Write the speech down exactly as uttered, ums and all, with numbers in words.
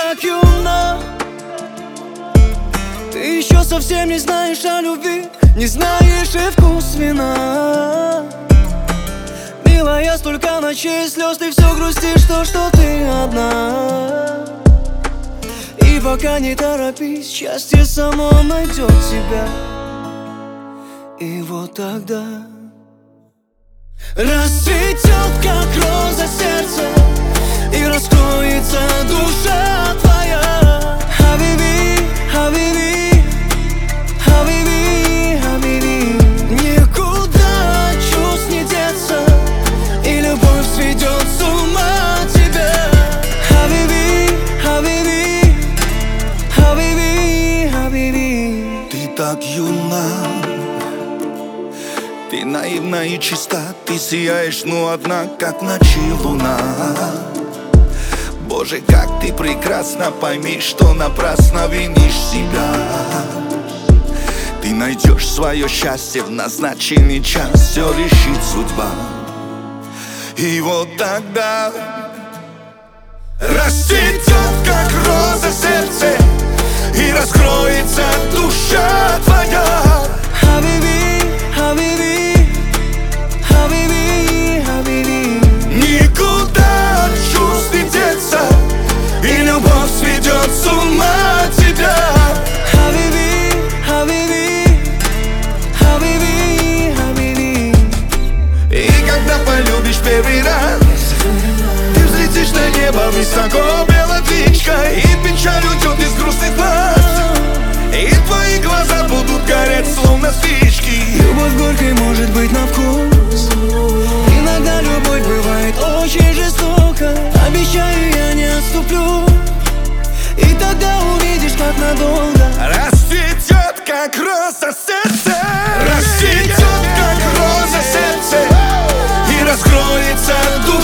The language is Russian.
так юна. Ты еще совсем не знаешь о любви, не знаешь и вкус вина. Милая, столько ночей слез, ты все грустишь, то, что ты одна. И пока не торопись, счастье само найдет тебя. И вот тогда расцветет, как роза, сердце, и раскроется душа твоя. Хабиби, хабиби, хабиби, хабиби. Никуда от чувств не деться, и любовь сведет с ума тебя. Хабиби, хабиби, хабиби, хабиби. Ты так юна, ты наивна и чиста, ты сияешь, ну одна, как в ночи луна. Боже, как ты прекрасна, пойми, что напрасно винишь себя. Ты найдешь свое счастье в назначенный час, все решит судьба. И вот тогда расцветет, как роза, сердце, и раскроется душа твоя. Хабиби, хабиби, хабиби, хабиби. Никуда от чувств не деться, и любовь сведет с ума тебя. Хабиби, хабиби, хабиби, хабиби. И когда полюбишь первый раз, ты взлетишь на небо высоко, белой птичкой, и печаль уйдет из грустных глаз, и твои глаза будут гореть, словно спички. Любовь горькой может быть на вкус. Иногда любовь бывает очень жестока. Обещаю, я не отступлю. И тогда увидишь, как надолго расцветет, как роза, сердце. Расцветет, как роза, сердце, и раскроется душа.